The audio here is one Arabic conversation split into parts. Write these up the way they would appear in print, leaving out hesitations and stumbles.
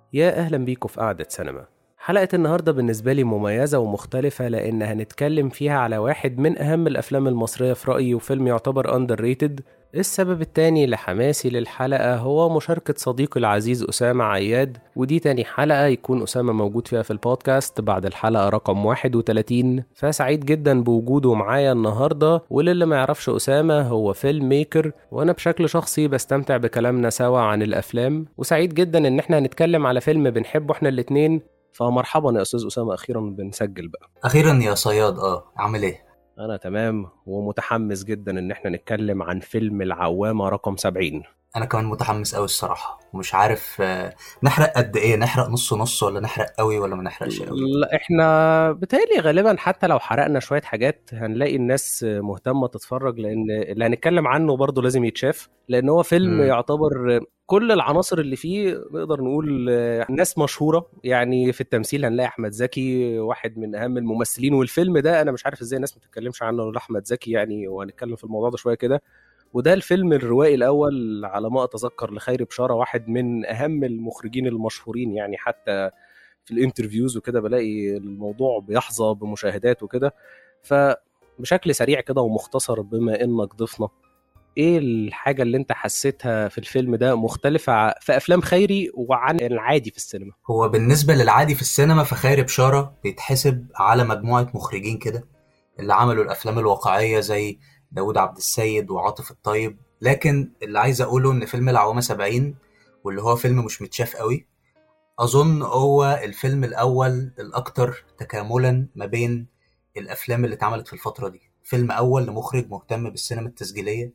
يا أهلا بيكم في قعدة سينما. حلقة النهاردة بالنسبة لي مميزة ومختلفة لأن هنتكلم فيها على واحد من أهم الأفلام المصرية في رأيي وفيلم يعتبر underrated. السبب التاني لحماسي للحلقة هو مشاركة صديقي العزيز أسامة عياد، ودي تاني حلقة يكون أسامة موجود فيها في البودكاست بعد الحلقة رقم 31، فسعيد جدا بوجوده معايا النهاردة. وللي ما يعرفش أسامة هو فيلم ميكر، وأنا بشكل شخصي بستمتع بكلامنا سوا عن الأفلام، وسعيد جدا إن احنا هنتكلم على فيلم بنحبه احنا الاتنين. فمرحبا يا أستاذ أسامة، أخيرا بنسجل بقى. اخيرا يا صياد، عامل ايه؟ أنا تمام ومتحمس جدا إن احنا نتكلم عن فيلم العوامة رقم 70. انا كمان متحمس قوي الصراحه، ومش عارف نحرق قد ايه، نحرق نص نص ولا نحرق قوي ولا ما نحرقش قوي؟ لا احنا بتهيألي غالبا حتى لو حرقنا شوية حاجات هنلاقي الناس مهتمة تتفرج، لأن اللي هنتكلم عنه برضه لازم يتشاف، لأن هو فيلم امم يعتبر كل العناصر اللي فيه نقدر نقول ناس مشهورة. يعني في التمثيل هنلاقي أحمد زكي واحد من أهم الممثلين، والفيلم ده أنا مش عارف إزاي الناس ما بتتكلمش عنه ولا أحمد زكي يعني، وهنتكلم في الموضوع ده شوية كده. وده الفيلم الروائي الأول على ما أتذكر لخيري بشارة، واحد من أهم المخرجين المشهورين يعني. حتى في الانترفيوز وكده بلاقي الموضوع بيحظى بمشاهدات وكده. فبشكل سريع كده ومختصر بما انك ضيفنا، ايه الحاجة اللي انت حسيتها في الفيلم ده مختلفة في افلام خيري وعن العادي في السينما؟ هو بالنسبه للعادي في السينما، فخيري بشاره بيتحسب على مجموعه مخرجين كده اللي عملوا الافلام الواقعيه زي داود عبد السيد وعاطف الطيب. لكن اللي عايز اقوله ان فيلم العوامه 70، واللي هو فيلم مش متشاف قوي، اظن هو الفيلم الاول الاكثر تكاملا ما بين الافلام اللي اتعملت في الفتره دي. فيلم اول لمخرج مهتم بالسينما التسجيليه،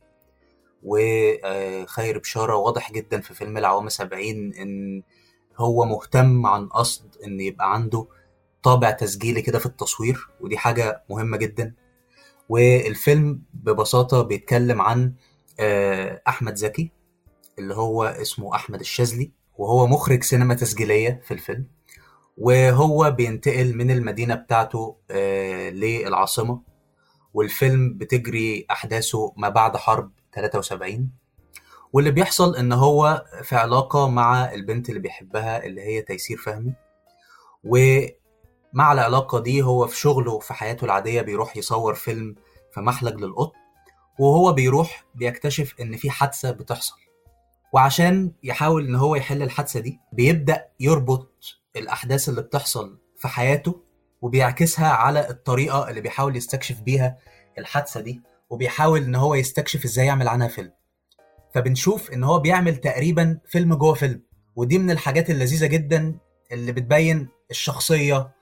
وخير بشاره واضح جدا في فيلم العوامة 70 ان هو مهتم عن قصد ان يبقى عنده طابع تسجيلي كده في التصوير، ودي حاجه مهمه جدا. والفيلم ببساطه بيتكلم عن احمد زكي، اللي هو اسمه احمد الشاذلي، وهو مخرج سينما تسجيليه في الفيلم. وهو بينتقل من المدينة بتاعته للعاصمة، والفيلم بتجري أحداثه ما بعد حرب 73. واللي بيحصل إن هو في علاقة مع البنت اللي بيحبها اللي هي تيسير فهمي. ومع العلاقة دي هو في شغله في حياته العادية بيروح يصور فيلم في محلج للقط، وهو بيروح بيكتشف إن في حادثة بتحصل. وعشان يحاول ان هو يحل الحادثة دي بيبدأ يربط الأحداث اللي بتحصل في حياته، وبيعكسها على الطريقة اللي بيحاول يستكشف بيها الحادثة دي، وبيحاول ان هو يستكشف ازاي يعمل عنها فيلم. فبنشوف ان هو بيعمل تقريبا فيلم جوه فيلم. ودي من الحاجات اللذيذة جدا اللي بتبين الشخصية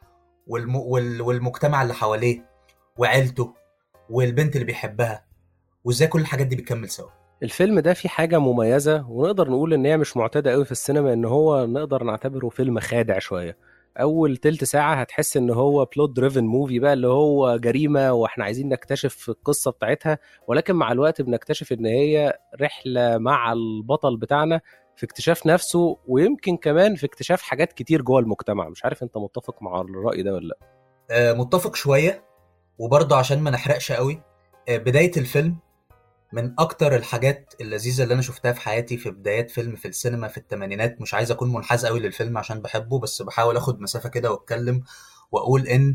والمجتمع اللي حواليه وعيلته والبنت اللي بيحبها، وازاي كل الحاجات دي بتكمل سوا. الفيلم ده فيه حاجة مميزة ونقدر نقول ان هي مش معتادة قوي في السينما، ان هو نقدر نعتبره فيلم خادع شوية. اول تلت ساعة هتحس ان هو بلوت دريفن موفي بقى، اللي هو جريمة واحنا عايزين نكتشف القصة بتاعتها، ولكن مع الوقت بنكتشف ان هي رحلة مع البطل بتاعنا في اكتشاف نفسه، ويمكن كمان في اكتشاف حاجات كتير جوه المجتمع. مش عارف انت متفق مع الرأي ده ولا لا؟ متفق شوية. وبرضه عشان ما نحرقش قوي، بداية الفيلم من اكتر الحاجات اللذيذه اللي انا شفتها في حياتي في بدايات فيلم في السينما في الثمانينات. مش عايز اكون منحاز قوي للفيلم عشان بحبه، بس بحاول اخد مسافه كده واتكلم واقول ان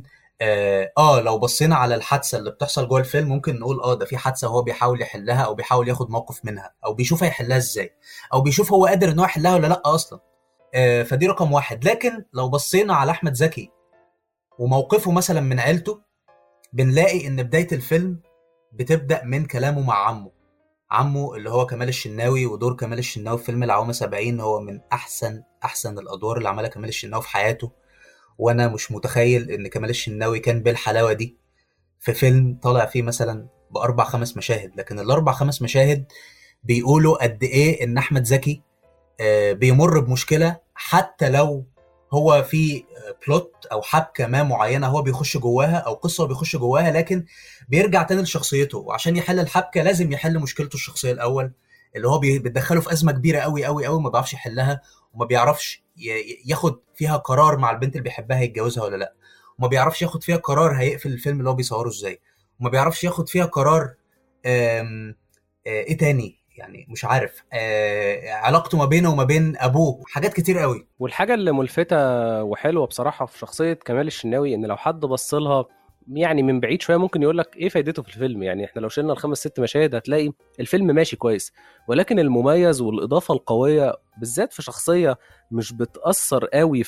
لو بصينا على الحادثه اللي بتحصل جوه الفيلم ممكن نقول ده في حادثه هو بيحاول يحلها، او بيحاول ياخد موقف منها، او بيشوف هيحلها ازاي، او بيشوف هو قادر ان هو يحلها ولا لا اصلا. فدي رقم واحد. لكن لو بصينا على احمد زكي وموقفه مثلا من عيلته، بنلاقي ان بدايه الفيلم بتبدا من كلامه مع عمه اللي هو كمال الشناوي. ودور كمال الشناوي في فيلم العوامة 70 هو من أحسن الأدوار اللي عملها كمال الشناوي في حياته. وأنا مش متخيل إن كمال الشناوي كان بالحلاوة دي في فيلم طالع فيه مثلا بأربع خمس مشاهد. لكن الأربع خمس مشاهد بيقولوا قد إيه إن أحمد زكي بيمر بمشكلة، حتى لو هو في بلوت او حبكه ما معينه هو بيخش جواها، او قصه هو بيخش جواها، لكن بيرجع تاني لشخصيته. وعشان يحل الحبكه لازم يحل مشكلته الشخصيه الاول، اللي هو بتدخله في ازمه كبيره قوي قوي قوي، ما بيعرفش يحلها، وما بيعرفش ياخد فيها قرار مع البنت اللي بيحبها يتجوزها ولا لا، وما بيعرفش ياخد فيها قرار هيقفل الفيلم اللي هو بيصوره ازاي، وما بيعرفش ياخد فيها قرار ايه تاني. يعني مش عارف، علاقته ما بينه وما بين ابوه، حاجات كتير قوي. والحاجة اللي ملفتة وحلوة بصراحة في شخصية كمال الشناوي، ان لو حد بص لها يعني من بعيد شوية ممكن يقول لك ايه فايدته في الفيلم. يعني احنا لو شلنا الخمس ست مشاهد هتلاقي الفيلم ماشي كويس، ولكن المميز والإضافة القوية بالذات في شخصية مش بتأثر قوي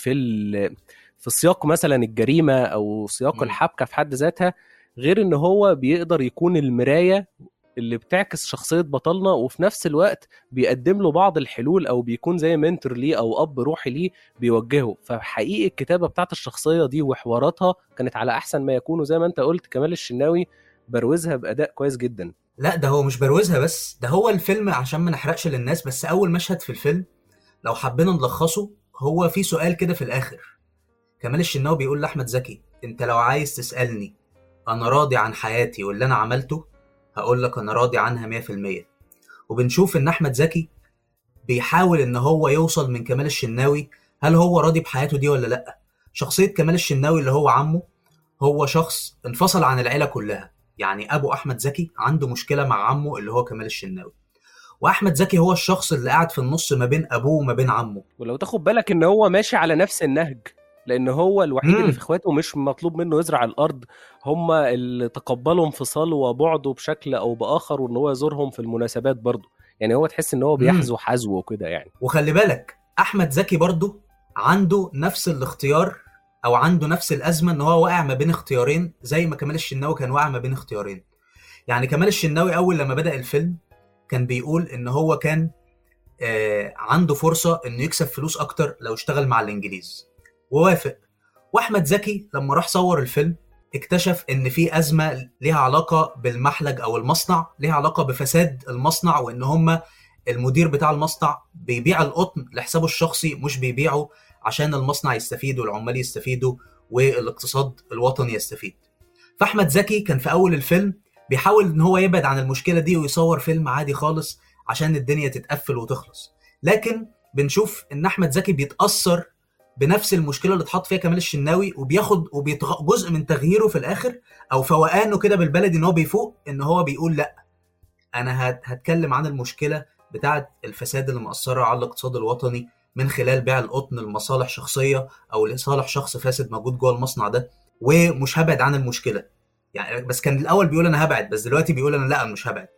في سياق مثلا الجريمة او سياق مم. الحبكة في حد ذاتها، غير ان هو بيقدر يكون المراية اللي بتعكس شخصية بطلنا، وفي نفس الوقت بيقدم له بعض الحلول او بيكون زي منتور ليه او اب روحي ليه بيوجهه. فحقيقي الكتابة بتاعت الشخصية دي وحواراتها كانت على احسن ما يكون، وزي ما انت قلت كمال الشناوي بروزها باداء كويس جدا. لا ده هو مش بروزها بس، ده هو الفيلم عشان ما نحرقش للناس، بس اول مشهد في الفيلم لو حبينا نلخصه، هو في سؤال كده في الاخر. كمال الشناوي بيقول لاحمد زكي: انت لو عايز تسالني انا راضي عن حياتي واللي انا عملته، هقول لك انا راضي عنها 100%. وبنشوف ان احمد زكي بيحاول ان هو يوصل من كمال الشناوي هل هو راضي بحياته دي ولا لا. شخصية كمال الشناوي اللي هو عمه، هو شخص انفصل عن العيلة كلها. يعني ابو احمد زكي عنده مشكلة مع عمه اللي هو كمال الشناوي، واحمد زكي هو الشخص اللي قاعد في النص ما بين ابوه وما بين عمه. ولو تاخد بالك ان هو ماشي على نفس النهج، لان هو الوحيد اللي في امم اخواته مش مطلوب منه يزرع الارض، هم اللي تقبلوا انفصاله وبعده بشكل او باخر، وان هو يزورهم في المناسبات برضه. يعني هو تحس ان هو امم بيحذو حذو كده يعني. وخلي بالك احمد زكي برضه عنده نفس الاختيار، او عنده نفس الازمه، ان هو واقع ما بين اختيارين زي ما كمال الشناوي كان واقع ما بين اختيارين. يعني كمال الشناوي اول لما بدأ الفيلم كان بيقول ان هو كان عنده فرصه انه يكسب فلوس اكتر لو اشتغل مع الانجليز، ووافق. واحمد زكي لما راح صور الفيلم اكتشف ان في ازمه ليها علاقه بالمحلج او المصنع، ليها علاقه بفساد المصنع، وان هم المدير بتاع المصنع بيبيع القطن لحسابه الشخصي، مش بيبيعه عشان المصنع يستفيد والعمال يستفيدوا والاقتصاد الوطني يستفيد. فاحمد زكي كان في اول الفيلم بيحاول ان هو يبعد عن المشكله دي ويصور فيلم عادي خالص عشان الدنيا تتقفل وتخلص. لكن بنشوف ان احمد زكي بيتاثر بنفس المشكله اللي اتحط فيها كمال الشناوي، وبياخد جزء من تغييره في الاخر او فوقانه كده بالبلدي، ان هو بيفوق، ان هو بيقول لا، انا هتكلم عن المشكله بتاعه الفساد اللي مأثره على الاقتصاد الوطني من خلال بيع القطن لمصالح شخصيه او لصالح شخص فاسد موجود جوه المصنع ده، ومش هبعد عن المشكله. يعني بس كان الاول بيقول انا هبعد، بس دلوقتي بيقول انا لا أنا مش هبعد.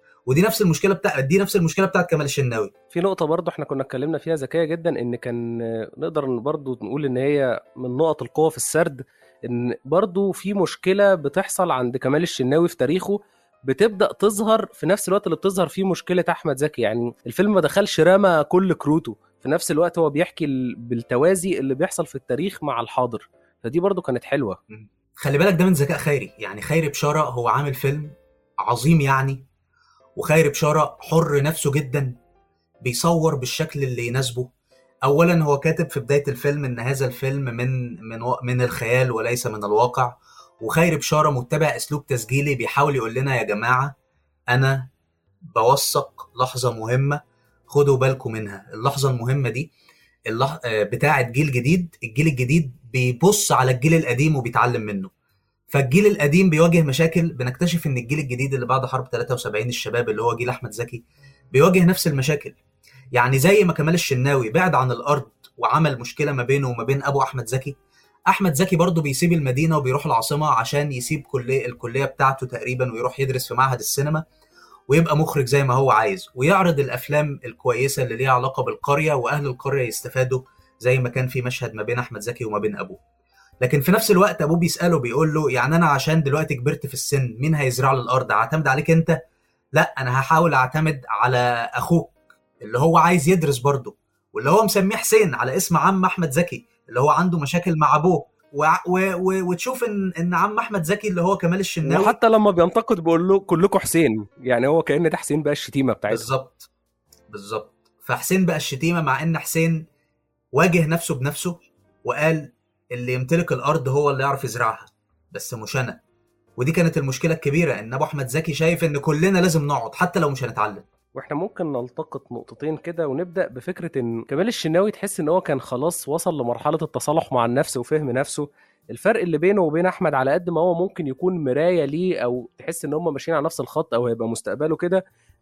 دي نفس المشكله بتاعت كمال الشناوي. في نقطة برضه احنا كنا اتكلمنا فيها ذكية جدا، ان كان نقدر برضه نقول ان هي من نقط القوة في السرد، ان برضه في مشكلة بتحصل عند كمال الشناوي في تاريخه بتبدأ تظهر في نفس الوقت اللي بتظهر فيه مشكلة أحمد زكي. يعني الفيلم ما دخلش رمى كل كروته، في نفس الوقت هو بيحكي بالتوازي اللي بيحصل في التاريخ مع الحاضر، فدي برضه كانت حلوة. خلي بالك ده من ذكاء خيري. يعني خيري بشارة هو عامل فيلم عظيم يعني، وخيري بشارة حر نفسه جدا، بيصور بالشكل اللي يناسبه. اولا هو كاتب في بدايه الفيلم ان هذا الفيلم من الخيال وليس من الواقع. وخيري بشاره متبع اسلوب تسجيلي بيحاول يقول لنا يا جماعه انا بوثق لحظه مهمه، خدوا بالكم منها. اللحظه المهمه دي بتاعه جيل جديد، الجيل الجديد بيبص على الجيل القديم وبيتعلم منه. فالجيل القديم بيواجه مشاكل، بنكتشف ان الجيل الجديد اللي بعد حرب 73 الشباب اللي هو جيل احمد زكي بيواجه نفس المشاكل. يعني زي ما كمال الشناوي بعد عن الارض وعمل مشكله ما بينه وما بين ابو احمد زكي، احمد زكي برضه بيسيب المدينه وبيروح العاصمه عشان يسيب الكليه بتاعته تقريبا ويروح يدرس في معهد السينما، ويبقى مخرج زي ما هو عايز، ويعرض الافلام الكويسه اللي ليها علاقه بالقريه واهل القريه يستفادوا، زي ما كان في مشهد ما بين احمد زكي وما بين ابوه. لكن في نفس الوقت ابوه بيساله بيقول له يعني انا عشان دلوقتي كبرت في السن مين هيزرع لي الارض؟ هعتمد عليك انت؟ لا انا هحاول اعتمد على اخوك اللي هو عايز يدرس برضه، واللي هو مسميه حسين على اسم عم احمد زكي اللي هو عنده مشاكل مع ابوه. وتشوف ان عم احمد زكي اللي هو كمال الشناوي. وحتى لما بينتقد بيقول له كلكم حسين، يعني هو كأن ده حسين بقى الشتيمة بتاعتهم. بالظبط، بالظبط. فحسين بقى الشتيمه، مع ان حسين واجه نفسه بنفسه وقال اللي يمتلك الارض هو اللي يعرف يزرعها، بس مش انا. ودي كانت المشكله الكبيره، ان ابو احمد زكي شايف ان كلنا لازم نقعد حتى لو مش هنتعلم. واحنا ممكن نلتقط نقطتين كده ونبدأ بفكرة ان كمال الشناوي تحس ان هو كان خلاص وصل لمرحلة التصالح مع النفس وفهم نفسه. الفرق اللي بينه وبين احمد على قد ما هو ممكن يكون مراية ليه او تحس ان هم ماشيين على نفس الخط او هيبقى مستقبله كده،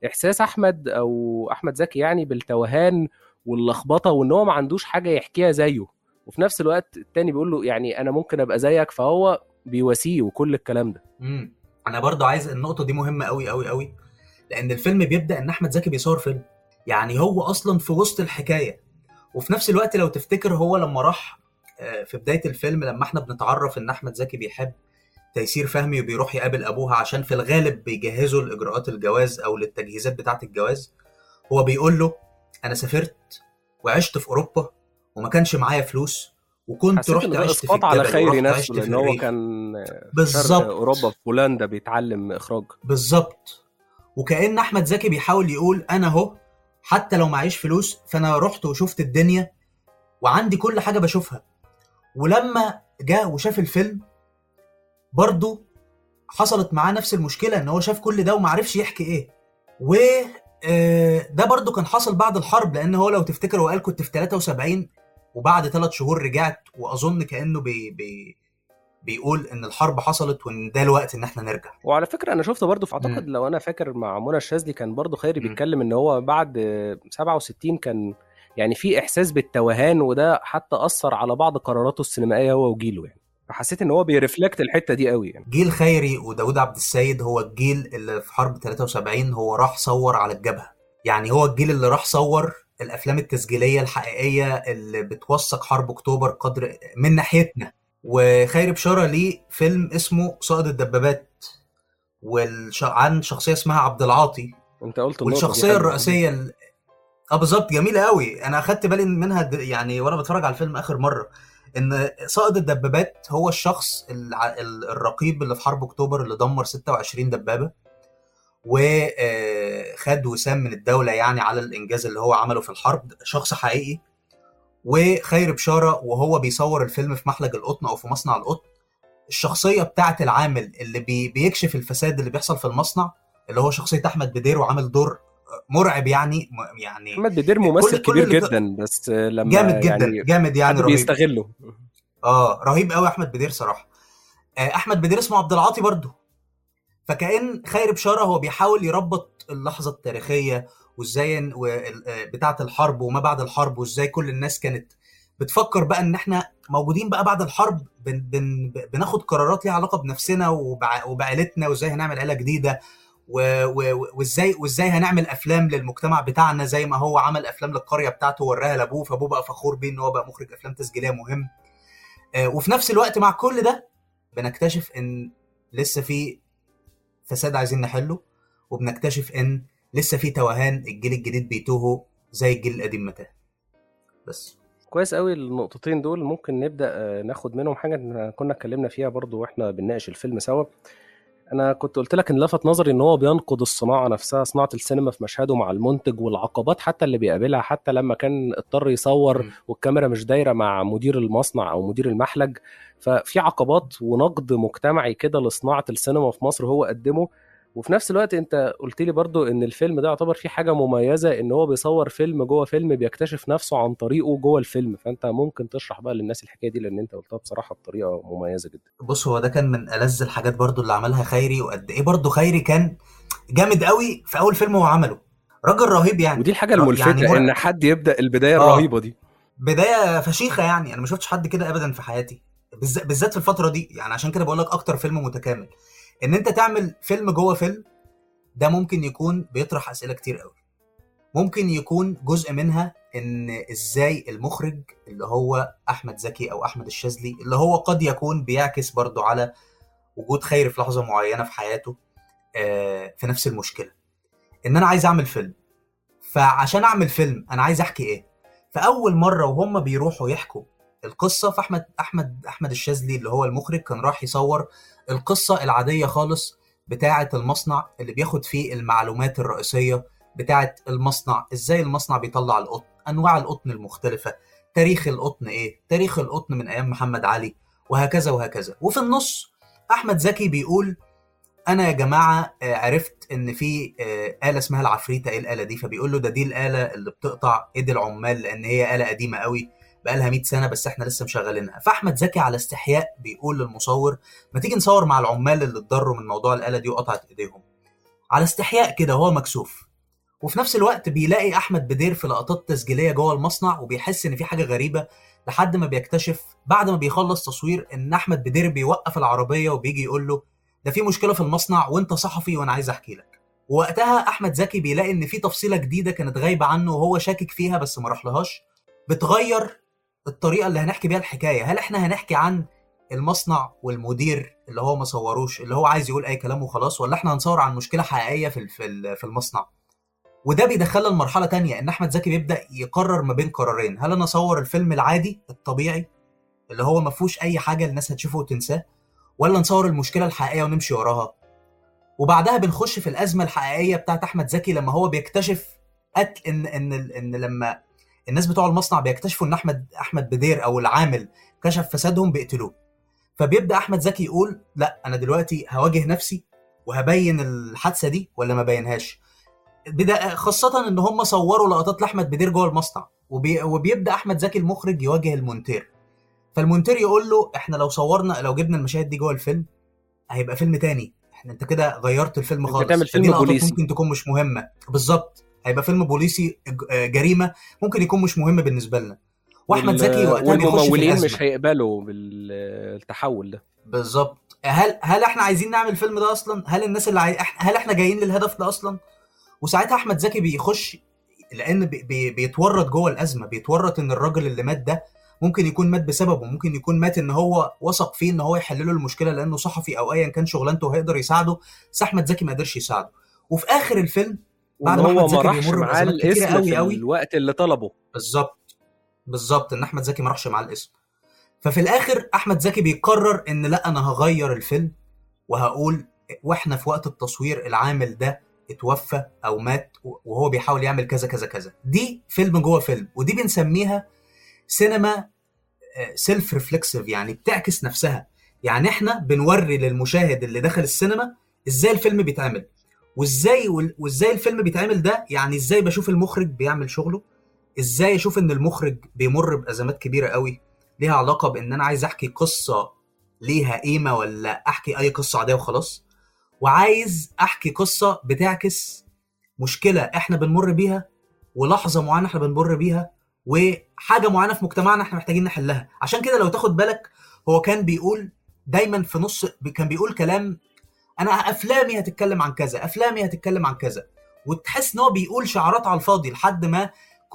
احساس احمد زكي يعني بالتوهان واللخبطه، وان هو ما عندوش حاجه يحكيها زيه، وفي نفس الوقت التاني بيقول له يعني انا ممكن ابقى زيك، فهو بيواسيه وكل الكلام ده. انا برضو عايز النقطه دي مهمه قوي قوي قوي، لان الفيلم بيبدا ان احمد زكي بيصور فيلم، يعني هو اصلا في وسط الحكايه. وفي نفس الوقت لو تفتكر هو لما راح في بدايه الفيلم، لما احنا بنتعرف ان احمد زكي بيحب تيسير فهمي وبيروح يقابل ابوها عشان في الغالب بيجهزوا لاجراءات الجواز او للتجهيزات بتاعه الجواز، هو بيقول له انا سافرت وعشت في اوروبا وما كانش معايا فلوس، وكنت حسيت ان رحت ده عشت في اسقاط على الجبل خيري ورحت نفسه، عشت في لان هو الريف. كان في شرق اوروبا في بالظبط بولندا بيتعلم اخراج. بالظبط. وكأن احمد زكي بيحاول يقول انا اهو حتى لو معيش فلوس فانا رحت وشفت الدنيا وعندي كل حاجه بشوفها. ولما جاء وشاف الفيلم برضه حصلت معاه نفس المشكله، ان هو شاف كل ده ومعرفش يحكي ايه. و ده برضه كان حصل بعد الحرب، لان هو لو تفتكر هو قال كنت في 73 وبعد 3 شهور رجعت، واظن كانه بيقول ان الحرب حصلت وان ده الوقت ان احنا نرجع. وعلى فكره انا شفت برضه اعتقد مم. لو انا فاكر مع منى الشاذلي كان برضه خيري مم. بيتكلم ان هو بعد 67 كان يعني في احساس بالتوهان، وده حتى اثر على بعض قراراته السينمائيه هو وجيله يعني. فحسيت ان هو بيرفلكت الحته دي قوي يعني. جيل خيري وداود عبد السيد هو الجيل اللي في حرب 73 هو راح صور على الجبهة، يعني هو الجيل اللي راح صور الأفلام التسجيلية الحقيقية اللي بتوثق حرب أكتوبر قدر من ناحيتنا. وخيري بشارة ليه فيلم اسمه صائد الدبابات عن شخصية اسمها عبد العاطي، انت قلت النقطه دي والشخصية حلوه. الرئيسية اه بالظبط جميله قوي. انا اخدت بالي منها يعني وانا بتفرج على الفيلم اخر مره، ان صائد الدبابات هو الشخص الرقيب اللي في حرب اكتوبر اللي دمر 26 دبابه وخد وسام من الدوله يعني على الانجاز اللي هو عمله في الحرب، شخص حقيقي. وخير بشاره وهو بيصور الفيلم في محلج القطن او في مصنع القطن، الشخصيه بتاعه العامل اللي بيكشف الفساد اللي بيحصل في المصنع، اللي هو شخصيه احمد بدير، وعامل دور مرعب يعني احمد بدير ممثل كل كبير اللي جدا، بس جامد لما جدا، يعني جامد يعني حد رهيب. بيستغله. رهيب قوي احمد بدير صراحه. احمد بدير اسمه عبد العاطي برضه. فكأن خير بشاره هو بيحاول يربط اللحظه التاريخيه وازاي بتاعه الحرب وما بعد الحرب، وازاي كل الناس كانت بتفكر بقى ان احنا موجودين بقى بعد الحرب بناخد قرارات ليها علاقه بنفسنا وبعائلتنا، وازاي هنعمل عيله جديده وازاي هنعمل افلام للمجتمع بتاعنا، زي ما هو عمل افلام للقريه بتاعته وراها لابوه، فابوه بقى فخور بيه ان هو بقى مخرج افلام تسجيليه مهم. وفي نفس الوقت مع كل ده بنكتشف ان لسه في فساد عايزين نحله، وبنكتشف ان لسه في توهان الجيل الجديد بيتوهوا زي الجيل القديم متاه. بس كويس قوي النقطتين دول، ممكن نبدا ناخد منهم حاجه كنا اتكلمنا فيها برضو واحنا بنناقش الفيلم سوا. انا كنت قلت لك ان لفت نظري ان هو بينقد الصناعه نفسها، صناعه السينما في مشهده مع المنتج، والعقبات حتى اللي بيقابلها، حتى لما كان اضطر يصور والكاميرا مش دايره مع مدير المصنع او مدير المحلج. ففي عقبات ونقد مجتمعي كده لصناعه السينما في مصر هو قدمه. وفي نفس الوقت انت قلت لي برضو ان الفيلم ده يعتبر فيه حاجه مميزه، ان هو بيصور فيلم جوه فيلم، بيكتشف نفسه عن طريقه جوه الفيلم. فانت ممكن تشرح بقى للناس الحكايه دي، لان انت قلتها بصراحه بطريقه مميزه جدا. بص، هو ده كان من ألذ الحاجات برضو اللي عملها خيري، وقد ايه برضو خيري كان جامد قوي في اول فيلم هو عمله. راجل رهيب يعني، ودي الحاجه يعني الملفته، ان مرعب. حد يبدا البدايه اه الرهيبه دي. بدايه فشيخه، يعني انا ما شفتش حد كده ابدا في حياتي، بالذات في الفتره دي. يعني عشان كده بقول لك اكتر فيلم متكامل ان انت تعمل فيلم جوه فيلم. ده ممكن يكون بيطرح اسئله كتير قوي، ممكن يكون جزء منها ان ازاي المخرج اللي هو احمد زكي او احمد الشاذلي، اللي هو قد يكون بيعكس برضو على وجود خير في لحظه معينه في حياته في نفس المشكله، ان انا عايز اعمل فيلم. فعشان اعمل فيلم انا عايز احكي ايه. فاول مره وهم بيروحوا يحكوا القصه، فاحمد الشاذلي اللي هو المخرج كان راح يصور القصه العاديه خالص بتاعه المصنع اللي بياخد فيه المعلومات الرئيسيه بتاعه المصنع، ازاي المصنع بيطلع القطن، انواع القطن المختلفه، تاريخ القطن ايه، تاريخ القطن من ايام محمد علي، وهكذا وهكذا. وفي النص احمد زكي بيقول انا يا جماعه عرفت ان في آلة اسمها العفريتة. ايه الآلة دي؟ فبيقول له دي الآلة اللي بتقطع ايد العمال، لان هي آلة قديمة قوي بقالها 100 سنة بس احنا لسه مشغلينها. فاحمد زكي على استحياء بيقول للمصور ما تيجي نصور مع العمال اللي اتضروا من موضوع الآلة دي وقطعت ايديهم. على استحياء كده هو مكسوف. وفي نفس الوقت بيلاقي احمد بدير في لقطات تسجيليه جوه المصنع، وبيحس ان في حاجه غريبه، لحد ما بيكتشف بعد ما بيخلص تصوير ان احمد بدير بيوقف العربيه وبيجي يقول له ده في مشكله في المصنع وانت صحفي وانا عايز احكي لك. ووقتها احمد زكي بيلاقي ان في تفصيله جديده كانت غايبه عنه وهو شاكك فيها بس ما راحلهاش، بتغير الطريقه اللي هنحكي بيها الحكايه. هل احنا هنحكي عن المصنع والمدير اللي هو ما صوروش، اللي هو عايز يقول اي كلام وخلاص، ولا احنا هنصور عن مشكله حقيقيه في المصنع؟ وده بيدخلنا لمرحله تانية، ان احمد زكي بيبدا يقرر ما بين قرارين: هل انا اصور الفيلم العادي الطبيعي اللي هو ما فيهوش اي حاجه الناس هتشوفه وتنساه، ولا نصور المشكله الحقيقيه ونمشي وراها؟ وبعدها بنخش في الازمه الحقيقيه بتاعت احمد زكي لما هو بيكتشف قتل ان لما الناس بتوع المصنع بيكتشفوا ان احمد بدير او العامل كشف فسادهم بيقتلوه. فبيبدا احمد زكي يقول لا انا دلوقتي هواجه نفسي وهبين الحادثه دي ولا ما بينهاش. خاصه ان هم صوروا لقطات لاحمد بدير جوه المصنع، وبيبدا احمد زكي المخرج يواجه المونتير. فالمونتير يقول له احنا لو جبنا المشاهد دي جوه الفيلم هيبقى فيلم تاني، انت كده غيرت الفيلم انت خالص، تعمل فدي فيلم لقطات بوليسي. ممكن تكون مش مهمه. بالظبط، هيبقى فيلم بوليسي جريمه ممكن يكون مش مهم بالنسبه لنا. واحمد زكي وقتها بيخش في والممولين الازمه. مش هيقبلوا بالتحول ده. بالظبط. هل احنا عايزين نعمل الفيلم ده اصلا؟ هل الناس هل احنا جايين للهدف ده اصلا؟ وساعتها احمد زكي بيخش، لان بيتورط جوه الازمه، بيتورط ان الراجل اللي مات ده ممكن يكون مات بسببه، ممكن يكون مات ان هو وثق فيه ان هو يحل له المشكله لانه صحفي او ايا كان شغلانته وهيقدر يساعده، بس احمد زكي ما قدرش يساعده. وفي اخر الفيلم وان بعد ما احمد هو ما زكي راحش بيمر معاه بازمات كتيره الاسم في قوي قوي. الوقت اللي طلبه. بالظبط. بالظبط، ان احمد زكي ما راحش معاه الاسم. ففي الاخر احمد زكي بيقرر ان لا انا هغير الفيلم وهقول واحنا في وقت التصوير العامل ده اتوفى او مات وهو بيحاول يعمل كذا كذا كذا. دي فيلم جوه فيلم، ودي بنسميها سينما سيلف ريفلكسيف، يعني بتعكس نفسها. يعني احنا بنوري للمشاهد اللي دخل السينما ازاي الفيلم بيتعمل، وازاي الفيلم بيتعمل ده، يعني ازاي بشوف المخرج بيعمل شغله، ازاي اشوف ان المخرج بيمر بازمات كبيره قوي ليها علاقه بان انا عايز احكي قصه ليها قيمه ولا احكي اي قصه عاديه وخلاص، وعايز احكي قصه بتعكس مشكله احنا بنمر بيها ولحظه معينه احنا بنمر بيها وحاجه معينه في مجتمعنا احنا محتاجين نحلها. عشان كده لو تاخد بالك هو كان بيقول دايما في نص، كان بيقول كلام: انا افلامي هتتكلم عن كذا، افلامي هتتكلم عن كذا، وتحس ان هو بيقول شعارات على الفاضي لحد ما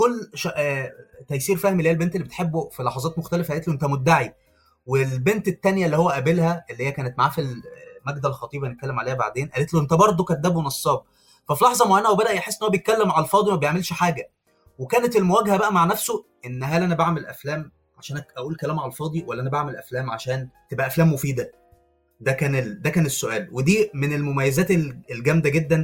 تيسير فهمي اللي هي البنت اللي بتحبه في لحظات مختلفه قالت له انت مدعي، والبنت التانية اللي هو قابلها اللي هي كانت معاه في ماجدة الخطيبة نتكلم عليها بعدين قالت له انت برضه كذاب ونصاب. ففي لحظه معينه هو بدا يحس ان هو بيتكلم على الفاضي وما بيعملش حاجه، وكانت المواجهه بقى مع نفسه ان هل انا بعمل افلام عشان اقول كلام على الفاضي ولا انا بعمل افلام عشان تبقى افلام مفيده. ده كان السؤال، ودي من المميزات الجامده جدا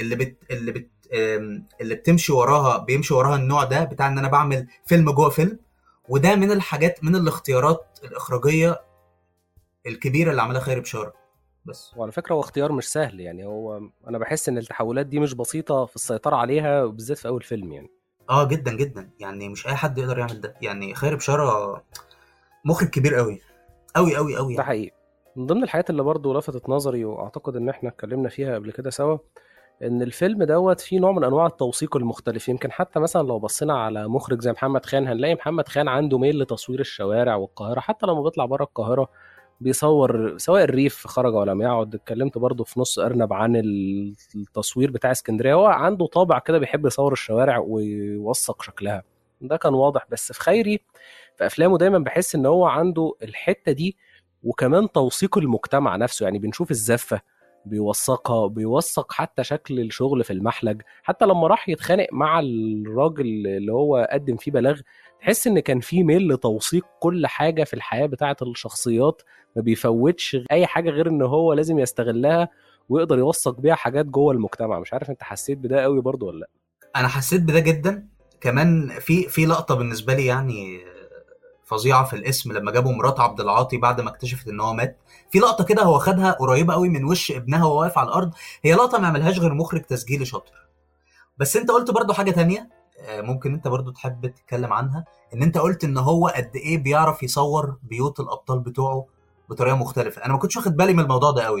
اللي بيمشي وراها النوع ده بتاع ان انا بعمل فيلم جوه فيلم. وده من الحاجات، من الاختيارات الاخراجيه الكبيره اللي عملها خيري بشاره. بس وعلى فكرة هو اختيار مش سهل، يعني هو أنا بحس إن التحولات دي مش بسيطة في السيطرة عليها بالذات في أول فيلم يعني. جدا جدا، يعني مش اي حد يقدر يعمل ده. يعني خيري بشاره مخرج كبير قوي قوي قوي قوي ده يعني. حقيقي. من ضمن الحاجات اللي برضو لفتت نظري وأعتقد إن إحنا اتكلمنا فيها قبل كده سوا، إن الفيلم دوت فيه نوع من أنواع التوثيق المختلف. يمكن حتى مثلا لو بصينا على مخرج زي محمد خان هنلاقي محمد خان عنده ميل لتصوير الشوارع والقاهرة، حتى لما بيطلع بره القاهرة بيصور سواء الريف خرج ولم يعد. اتكلمت برضو في نص أرنب عن التصوير بتاع اسكندرية، هو عنده طابع كده بيحب يصور الشوارع ويوثق شكلها، ده كان واضح. بس في خيري في أفلامه دايما بحس إن هو عنده الحتة دي، وكمان توثيق المجتمع نفسه. يعني بنشوف الزفة بيوثقها، بيوثق حتى شكل الشغل في المحلج، حتى لما راح يتخانق مع الراجل اللي هو قدم فيه بلاغ تحس ان كان فيه ميل لتوثيق كل حاجة في الحياة بتاعة الشخصيات، ما بيفوتش اي حاجة غير ان هو لازم يستغلها ويقدر يوثق بيها حاجات جوه المجتمع. مش عارف انت حسيت بده قوي برضو ولا لا؟ انا حسيت بده جدا. كمان في لقطه بالنسبه لي يعني فظيعه في الاسم، لما جابوا مرات عبد العاطي بعد ما اكتشفت ان هو مات، في لقطه كده هو خدها قريبه قوي من وش ابنها وهو واقف على الارض. هي لقطه ما عملهاش غير مخرج تسجيلي شاطر. بس انت قلت برضو حاجه تانية ممكن انت برضو تحب تتكلم عنها، ان انت قلت ان هو قد ايه بيعرف يصور بيوت الابطال بتوعه بطريقه مختلفه. انا ما كنتش واخد بالي من الموضوع ده قوي.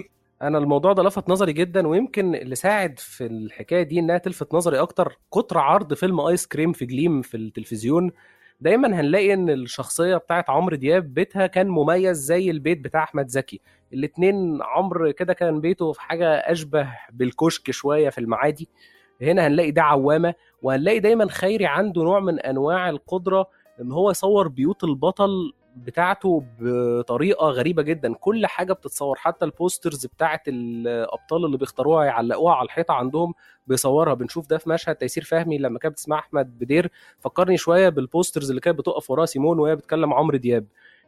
انا الموضوع ده لفت نظري جدا، ويمكن اللي ساعد في الحكايه دي انها تلفت نظري اكتر كتر عرض فيلم ايس كريم في جليم في التلفزيون. دايما هنلاقي ان الشخصيه بتاعت عمرو دياب بيتها كان مميز زي البيت بتاع احمد زكي. الاتنين عمرو كده كان بيته في حاجه اشبه بالكشك شويه في المعادي. هنا هنلاقي ده عوامه. وهنلاقي دايما خيري عنده نوع من انواع القدره ان هو يصور بيوت البطل بتاعته بطريقه غريبه جدا. كل حاجه بتتصور، حتى البوسترز بتاعت الابطال اللي بيختاروها يعلقوها على الحيطه عندهم بيصورها. بنشوف ده في مشهد تيسير فهمي لما كانت بتسمع احمد بدير، فكرني شويه بالبوسترز اللي كانت بتقف وراها سيمون وهي بتكلم عمرو دياب.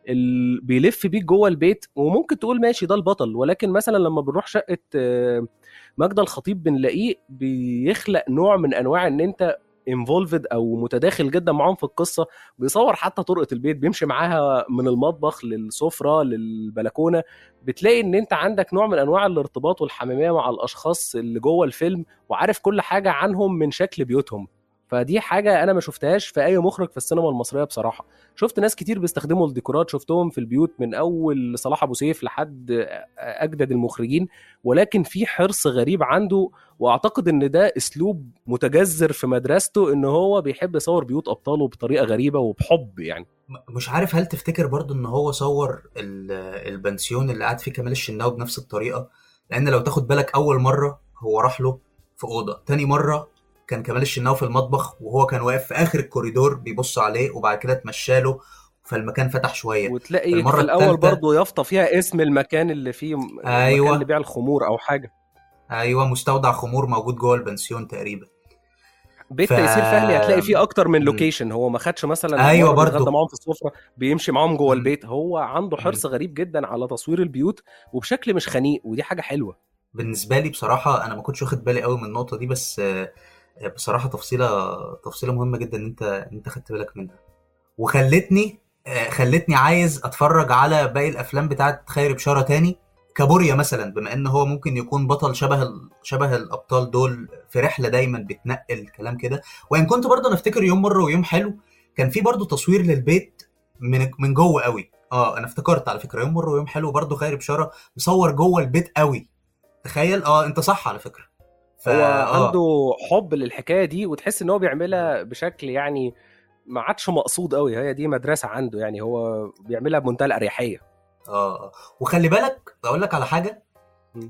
بيلف بيك جوه البيت، وممكن تقول ماشي ده البطل، ولكن مثلا لما بنروح شقه ماجدة الخطيب بنلاقيه بيخلق نوع من انواع ان انت انفولفد او متداخل جدا معاهم في القصه. بيصور حتى طرقه البيت، بيمشي معاها من المطبخ للسفره للبلكونه. بتلاقي ان انت عندك نوع من انواع الارتباط والحميميه مع الاشخاص اللي جوه الفيلم، وعارف كل حاجه عنهم من شكل بيوتهم. فدي حاجة أنا ما شفتهاش في أي مخرج في السينما المصرية بصراحة. شفت ناس كتير بيستخدموا الديكورات، شفتهم في البيوت من أول صلاح أبو سيف لحد أجدد المخرجين، ولكن في حرص غريب عنده. واعتقد ان ده اسلوب متجذر في مدرسته، ان هو بيحب يصور بيوت ابطاله بطريقه غريبه وبحب يعني. مش عارف هل تفتكر برضو ان هو صور البنسيون اللي قاعد فيه كمال الشناوي بنفس الطريقة؟ لان لو تاخد بالك اول مرة هو راح له في اوضة، تاني مرة كان كمال الشناوي في المطبخ وهو كان واقف في اخر الكوريدور بيبص عليه، وبعد كده اتمشاله فالمكان فتح شوية. في وتلاقي في المرة الاول الثالثة برضه يافطه فيها اسم المكان اللي فيه، مكان ايوه لبيع الخمور او حاجه. ايوه مستودع خمور موجود جوه البنسيون تقريبا. ف بيت تيسير فهمي هتلاقي فيه اكتر من لوكيشن. هو ما خدش مثلا ايوه مره بيتغدى برضو. معاهم في السفره بيمشي معاهم جوه مم. البيت. هو عنده مم. حرص غريب جدا على تصوير البيوت وبشكل مش خنيق، ودي حاجه حلوه. بالنسبه لي بصراحه انا ما كنتش واخد بالي قوي من النقطه دي، بس بصراحه تفصيله مهمه جدا ان انت خدت بالك منها، وخلتني خلتني عايز اتفرج على باقي الافلام بتاعت خيري بشاره تاني. كابوريا مثلا، بما ان هو ممكن يكون بطل شبه الابطال دول في رحله دايما بتنقل كلام كده. وان كنت برضه نفتكر يوم مره ويوم حلو كان في برضه تصوير للبيت من جوه قوي. انا افتكرت على فكره يوم مره ويوم حلو برضه خيري بشاره مصور جوه البيت قوي. تخيل. انت صح على فكره. هو اه عنده حب للحكايه دي، وتحس ان هو بيعملها بشكل يعني ما عادش مقصود قوي. هي دي مدرسه عنده يعني، هو بيعملها بمنتهى الاريحيه. وخلي بالك اقول لك على حاجه. م.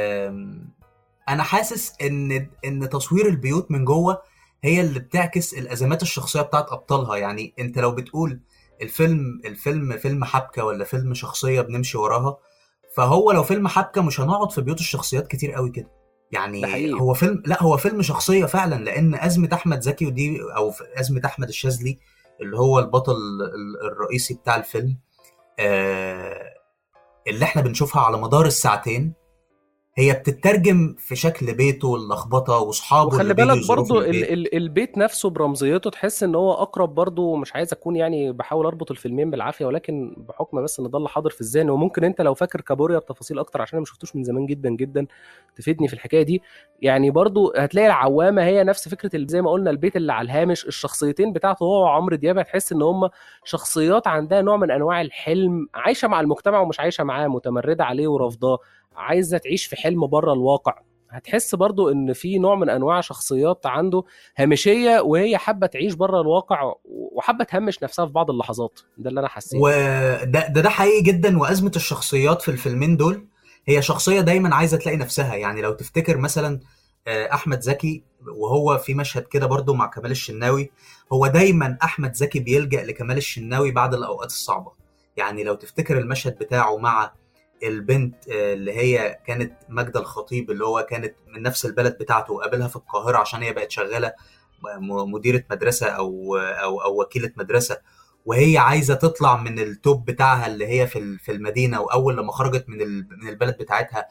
انا حاسس ان تصوير البيوت من جوه هي اللي بتعكس الازمات الشخصيه بتاعت ابطالها. يعني انت لو بتقول الفيلم فيلم حبكه ولا فيلم شخصيه بنمشي وراها، فهو لو فيلم حبكه مش هنقعد في بيوت الشخصيات كتير قوي كده. ده يعني حقيقي. هو فيلم، لا هو فيلم شخصيه فعلا، لان ازمه احمد زكي ودي او ازمه احمد الشاذلي اللي هو البطل الرئيسي بتاع الفيلم، آه، اللي احنا بنشوفها على مدار الساعتين هي بتترجم في شكل بيته واللخبطه واصحابه اللي وخلي بيجوا بالك يزوروه في برضو البيت. البيت نفسه برمزيته تحس ان هو اقرب. برضو مش عايز اكون يعني بحاول اربط الفيلمين بالعافيه، ولكن بحكم بس ان ده اللي حاضر في الذهن. وممكن انت لو فاكر كابوريا بتفاصيل اكتر عشان انا ما شفتوش من زمان جدا جدا تفيدني في الحكايه دي. يعني برضو هتلاقي العوامه هي نفس فكره زي ما قلنا البيت اللي على الهامش. الشخصيتين بتاعته هو وعمرو دياب هتحس ان هم شخصيات عندها نوع من انواع الحلم، عايشه مع المجتمع ومش عايشه معاه، متمرده عليه ورافضاه، عايزه تعيش في حلم بره الواقع. هتحس برضو ان في نوع من انواع شخصيات عنده هامشيه، وهي حابه تعيش بره الواقع وحابه تهمش نفسها في بعض اللحظات. ده اللي انا حسيته. وده حقيقي جدا. وازمه الشخصيات في الفيلمين دول هي شخصيه دايما عايزه تلاقي نفسها. يعني لو تفتكر مثلا احمد زكي وهو في مشهد كده برضو مع كمال الشناوي، هو دايما احمد زكي بيلجأ لكمال الشناوي بعد الاوقات الصعبه. يعني لو تفتكر المشهد بتاعه مع البنت اللي هي كانت ماجدة الخطيب، اللي هو كانت من نفس البلد بتاعته، وقابلها في القاهرة عشان هي بقت شغالة مديرة مدرسة أو وكيلة مدرسة، وهي عايزة تطلع من التوب بتاعها اللي هي في المدينة. وأول لما خرجت من البلد بتاعتها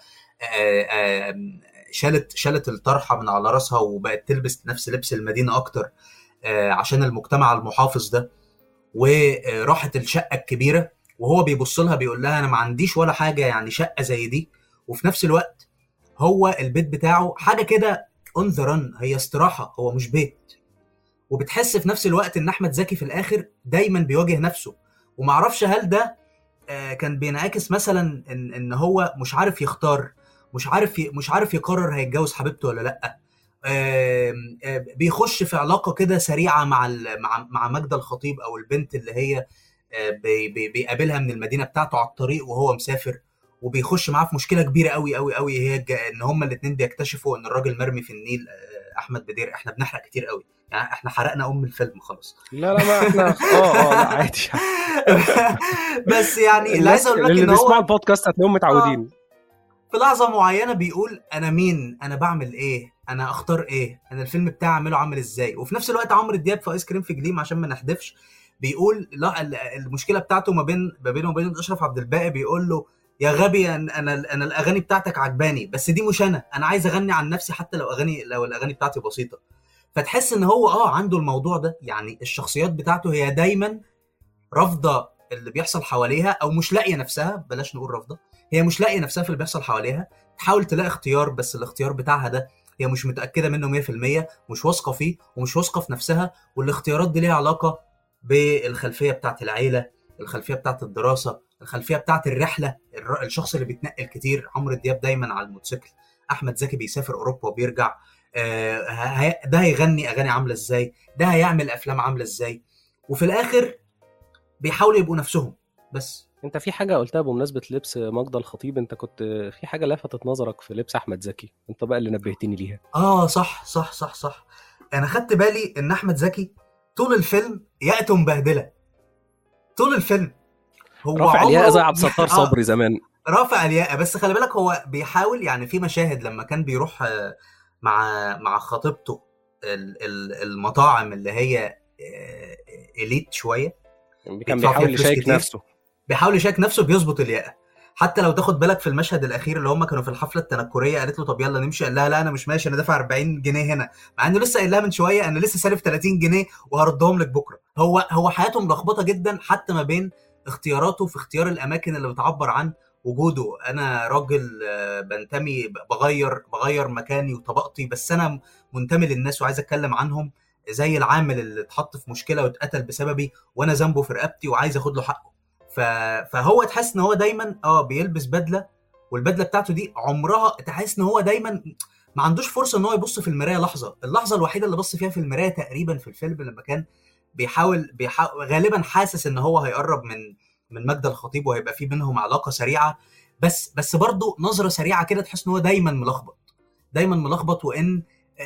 شالت الطرحة من على راسها وبقت تلبس نفس لبس المدينة أكتر عشان المجتمع المحافظ ده. وراحت الشقة الكبيرة وهو بيبص لها بيقول لها انا ما عنديش ولا حاجه يعني شقه زي دي. وفي نفس الوقت هو البيت بتاعه حاجه كده اون ذا رن، هي استراحه هو مش بيت. وبتحس في نفس الوقت ان احمد زكي في الاخر دايما بيواجه نفسه. ومعرفش هل ده كان بينعكس مثلا ان هو مش عارف يختار مش عارف يقرر هيتجوز حبيبته ولا لا. بيخش في علاقه كده سريعه مع ماجدة الخطيب او البنت اللي هي بيقابلها من المدينه بتاعته على الطريق وهو مسافر، وبيخش معاه في مشكله كبيره قوي قوي قوي، هي ان هما الاثنين بيكتشفوا ان الراجل مرمي في النيل. احمد بدير، احنا بنحرق كتير قوي يعني، احنا حرقنا الفيلم خلاص. لا لا، ما احنا لا عادي. بس يعني اللي عايز الناس اقول لك اللي ان بيسمعوا هو البودكاست هتلاقيهم متعودين. في لحظه معينه بيقول انا مين، انا بعمل ايه، انا اختار ايه، انا الفيلم بتاعي اعمله عامل ازاي. وفي نفس الوقت عمرو دياب في ايس كريم في جليم، عشان ما نحدفش، بيقول لا المشكله بتاعته ما بينه وبين اشرف عبد الباقي، بيقول له يا غبي انا الاغاني بتاعتك عجباني، بس دي مش انا عايز اغني عن نفسي حتى لو الاغاني بتاعتي بسيطه. فتحس ان هو عنده الموضوع ده. يعني الشخصيات بتاعته هي دايما رافضه اللي بيحصل حواليها، او مش لاقيه نفسها، بلاش نقول رافضه، هي مش لاقيه نفسها في اللي بيحصل حواليها، تحاول تلاقي اختيار، بس الاختيار بتاعها ده هي مش متاكده منه 100%، مش واثقه فيه ومش واثقه في نفسها. والاختيارات دي ليها علاقه بالخلفيه بتاعت العيله، الخلفيه بتاعت الدراسه، الخلفيه بتاعت الرحله، الشخص اللي بيتنقل كتير. عمرو دياب دايما على الموتوسيكل، احمد زكي بيسافر اوروبا وبيرجع. ده هيغني اغاني عامله ازاي، ده هيعمل افلام عامله ازاي. وفي الاخر بيحاولوا يبقوا نفسهم بس. انت في حاجه قلتها بمناسبه لبس ماجدة الخطيب، انت كنت في حاجه لفتت نظرك في لبس احمد زكي، انت بقى اللي نبهتني ليها. صح صح صح صح. انا خدت بالي ان احمد زكي طول الفيلم ياقته مبهدله، طول الفيلم هو رافع الياقه زي عمره عبد الستار صبري زمان. رافع الياقه. بس خلي بالك هو بيحاول، يعني في مشاهد لما كان بيروح مع خطيبته المطاعم اللي هي اليت شويه، يعني كان بيدفع فيها بيحاول فلوس يشيك كتير، نفسه. بيحاول يشارك نفسه، بيظبط الياقه. حتى لو تاخد بالك في المشهد الاخير اللي هم كانوا في الحفله التنكريه، قالت له طب يلا نمشي، قال لها لا انا مش ماشي، انا دافع 40 جنيه هنا، مع انه لسه قايل لها من شويه انا لسه سالف 30 جنيه وهردهم لك بكره. هو حياته ملخبطه جدا، حتى ما بين اختياراته في اختيار الاماكن اللي بتعبر عن وجوده. انا راجل بنتمي، بغير مكاني وطبقتي، بس انا منتمي للناس وعايز اتكلم عنهم، زي العامل اللي اتحط في مشكله واتقتل بسببي وانا ذنبه في رقبتي وعايز اخد له حقه. فهو تحس ان هو دايما بيلبس بدله، والبدله بتاعته دي عمرها تحس ان هو دايما ما عندوش فرصه ان هو يبص في المرايه اللحظه الوحيده اللي بص فيها في المرايه تقريبا في الفيلم لما كان بيحاول غالبا حاسس ان هو هيقرب من ماجدة الخطيب وهيبقى في بينهم علاقه سريعه، بس برضه نظره سريعه كده تحس ان هو دايما ملخبط وان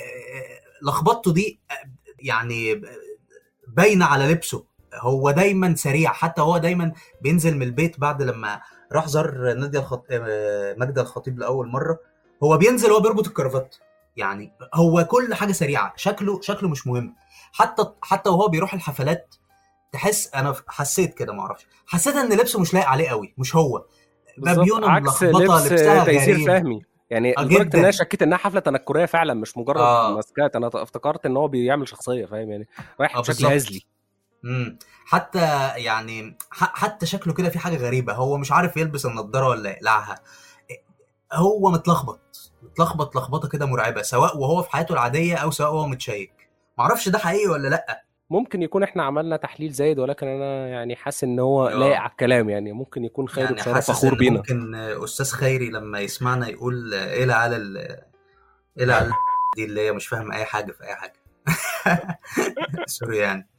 لخبطته دي يعني باينه على لبسه. هو دايما سريع، حتى هو دايما بينزل من البيت بعد لما راح زار ماجدة الخطيب لاول مره، هو بينزل هو بيربط الكرافات. يعني هو كل حاجه سريعه، شكله مش مهم. حتى وهو بيروح الحفلات تحس، انا حسيت كده، ما اعرفش، حسيت ان لبسه مش لايق عليه قوي، مش هو، بالظبط، بابيونه عكس ملخبطه، لبس لبسها تيسير غريب. فهمي. يعني لدرجه ان انا جدا. شكيت انها حفله تنكريه فعلا، مش مجرد اه ماسكات، انا افتكرت ان هو بيعمل شخصيه، فاهم يعني، رايح بشكل هزلي. بالظبط. حتى يعني حتى شكله كده في حاجه غريبه، هو مش عارف يلبس النضاره ولا يقلعها، هو متلخبط لخبطه كده مرعبه، سواء وهو في حياته العاديه او سواء وهو متشيك. معرفش ده حقيقي ولا لا. ممكن يكون احنا عملنا تحليل زايد، ولكن انا يعني حاسس ان هو لايق اه على الكلام، يعني ممكن يكون خيره يعني بشرف حاسس فخور ان بينا. ممكن استاذ خيري لما يسمعنا يقول ايه العيال ايه العيال دي اللي هي مش فاهم اي حاجه في اي حاجه. سوري يعني.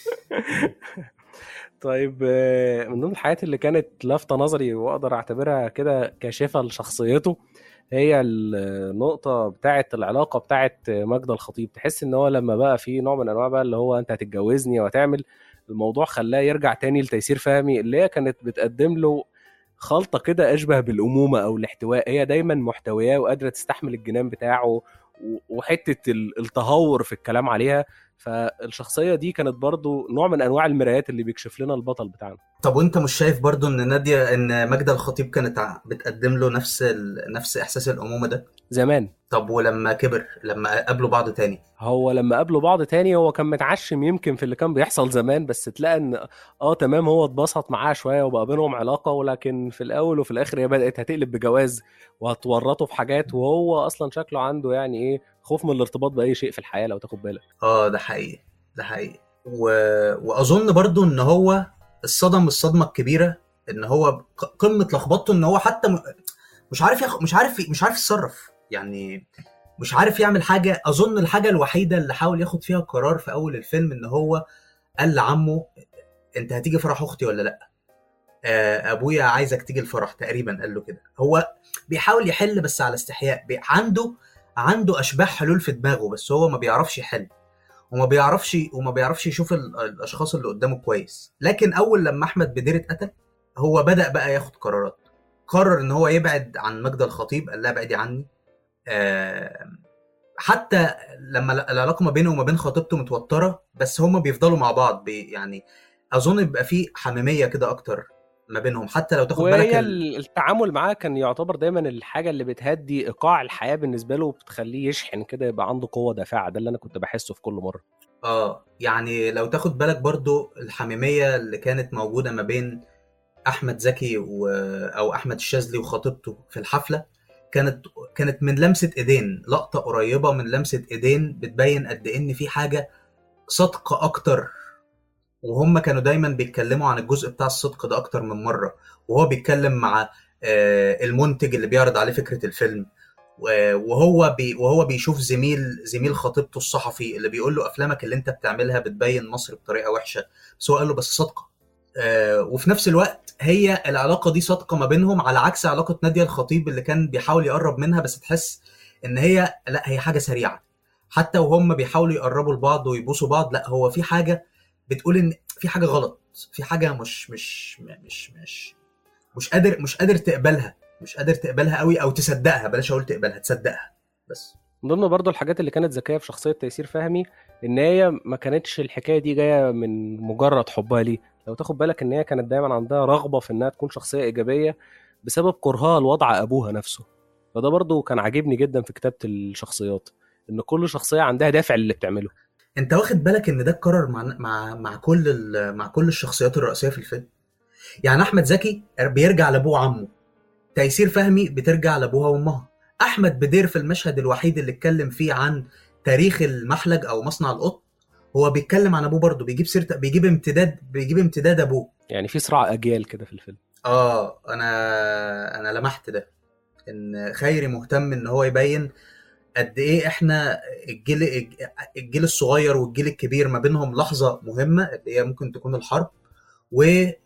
طيب، من ضمن الحاجات اللي كانت لافتة نظري واقدر اعتبرها كده كاشفة لشخصيته، هي النقطة بتاعة العلاقة بتاعة ماجدة الخطيب. تحس ان هو لما بقى في نوع من انواع بقى اللي هو انت هتتجوزني وهتعمل الموضوع، خلاه يرجع تاني لتيسير فهمي، اللي هي كانت بتقدم له خلطة كده أشبه بالأمومة أو الاحتواء. هي دايما محتوياه وقادرة تستحمل الجنان بتاعه وحتة التهور في الكلام عليها. فالشخصية دي كانت برضو نوع من أنواع المرايات اللي بيكشف لنا البطل بتاعنا. طب وانت مش شايف برضو ان ماجدة الخطيب كانت بتقدم له نفس احساس الامومه ده زمان. طب ولما كبر، لما قابلوا بعض تاني؟ هو لما قابلوا بعض تاني هو كان متعشم يمكن في اللي كان بيحصل زمان، بس تلاقى ان تمام، هو اتبسط معاه شويه وبقى بينهم علاقه، ولكن في الاول وفي الاخر هي بدات هتقلب بجواز وهتورطه في حاجات، وهو اصلا شكله عنده يعني ايه، خوف من الارتباط باي شيء في الحياه لو تاخد بالك. ده حقيقي، ده حقيقي. واظن برضو ان هو الصدمه الكبيره ان هو قمه لخبطته، ان هو حتى مش عارف يتصرف يعني، مش عارف يعمل حاجه. اظن الحاجه الوحيده اللي حاول ياخد فيها قرار في اول الفيلم ان هو قال لعمه انت هتيجي فرح اختي ولا لا؟ ابويا عايزك تيجي الفرح، تقريبا قال له كده. هو بيحاول يحل بس على استحياء، عنده اشباح حلول في دماغه، بس هو ما بيعرفش يحل، وما بيعرفش يشوف الاشخاص اللي قدامه كويس. لكن اول لما احمد بدير اتقتل، هو بدأ بقى ياخد قرارات. قرر ان هو يبعد عن ماجدة الخطيب، قال لها بعدي عني. آه، حتى لما العلاقه ما بينه وما بين خطيبته متوتره، بس هما بيفضلوا مع بعض يعني اظن بيبقى في حميميه كده اكتر ما بينهم، حتى لو تاخد بالك وهي التعامل معاه كان يعتبر دايما الحاجة اللي بتهدي إيقاع الحياة بالنسبة له، وبتخليه يشحن كده، يبقى عنده قوة دافعة. ده اللي أنا كنت بحسه في كل مرة. يعني لو تاخد بالك برضو الحميميه اللي كانت موجوده ما بين احمد زكي او احمد الشاذلي وخطيبته في الحفله، كانت من لمسه ايدين، لقطه قريبه من لمسه ايدين بتبين قد ان في حاجه صادقه اكتر. وهم كانوا دايما بيتكلموا عن الجزء بتاع الصدق ده اكتر من مره، وهو بيتكلم مع المنتج اللي بيعرض عليه فكره الفيلم، وهو بيشوف زميل خطيبته الصحفي اللي بيقول له افلامك اللي انت بتعملها بتبين مصر بطريقه وحشه، بس هو قال له بس صادقه. وفي نفس الوقت هي العلاقه دي صادقه ما بينهم، على عكس علاقه نادية الخطيب اللي كان بيحاول يقرب منها، بس تحس ان هي لا، هي حاجه سريعه. حتى وهم بيحاولوا يقربوا لبعض ويبوسوا بعض، لا، هو في حاجه بتقول ان في حاجه غلط، في حاجه مش قادر تقبلها، مش قادر تقبلها قوي او تصدقها، بلاش اقول تقبلها، تصدقها بس. من ضمن برضه الحاجات اللي كانت ذكية في شخصية تيسير فهمي، إن هي ما كانتش الحكاية دي جاية من مجرد حبها ليه. لو تاخد بالك إن هي كانت دايما عندها رغبة في إنها تكون شخصية إيجابية بسبب كرهها لوضع أبوها نفسه. فده برضه كان عاجبني جدا في كتابة الشخصيات، إن كل شخصية عندها دافع للي بتعمله. انت واخد بالك ان ده اتكرر مع كل الشخصيات الرئيسيه في الفيلم؟ يعني احمد زكي بيرجع لابوه وعمه، تيسير فهمي بترجع لابوها وامها، احمد بدير في المشهد الوحيد اللي اتكلم فيه عن تاريخ المحلج او مصنع القط، هو بيتكلم عن ابوه برضه، بيجيب امتداد ابوه. يعني في صراع أجيال كده في الفيلم. انا لمحت ده، ان خيري مهتم ان هو يبين قد ايه احنا الجيل الصغير والجيل الكبير ما بينهم لحظه مهمه اللي هي ممكن تكون الحرب، و